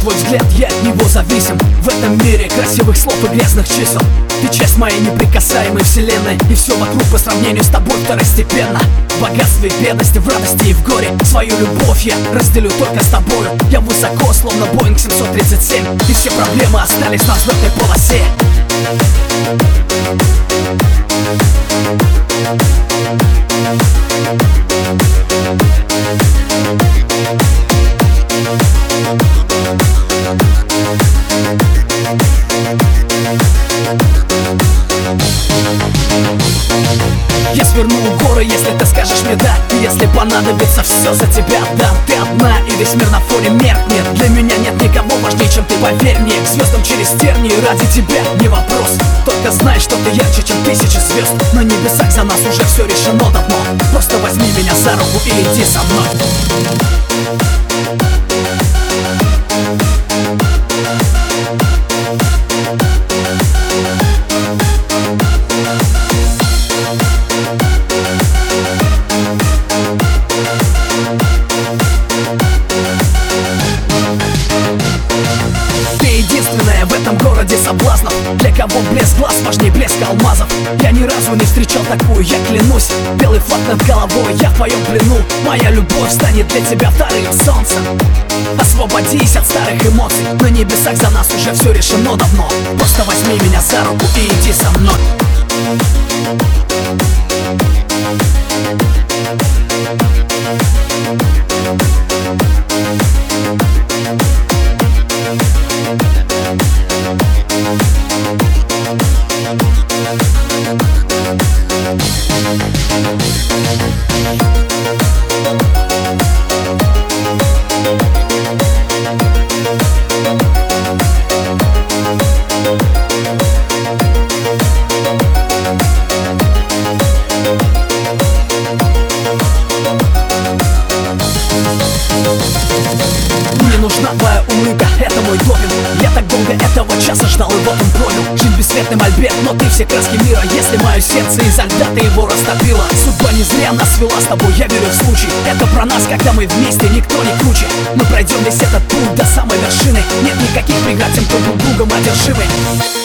твой взгляд, я от него зависим. В этом мире красивых слов и грязных чисел. Ты часть моей неприкасаемой вселенной, и все вокруг по сравнению с тобой второстепенно. В богатстве и бедности, в радости и в горе свою любовь я разделю только с тобою. Я высоко, словно Боинг 737, и все проблемы остались на взлетной полосе. Я сверну горы, если ты скажешь мне да. И если понадобится, все за тебя дам. Ты одна, и весь мир на фоне меркнет. Для меня нет никого важнее, чем ты, поверь мне. К звездам через тернии, ради тебя не вопрос. Только знай, что ты ярче, чем тысячи звезд. На небесах за нас уже все решено давно. Просто возьми меня за руку и иди со мной. В этом городе соблазнов, для кого блеск глаз важнее блеска алмазов. Я ни разу не встречал такую, я клянусь. Белый флаг над головой, я в твоем плену. Моя любовь станет для тебя вторым солнцем. Освободись от старых эмоций. На небесах за нас уже все решено давно. Просто возьми меня за руку и иди со мной. Мне нужна твоя улыбка, это мой допинг. Я так долго этого часа ждал, и вот он пробил. Жизнь бесцветный мольберт, но ты все краски мира. Если мое сердце изо льда, ты его растопила. Судьба не зря нас свела с тобой, я верю в случай. Это про нас, когда мы вместе, никто не круче. Мы пройдем весь этот путь до самой вершины. Нет никаких преград тем, кто друг другом одержимый.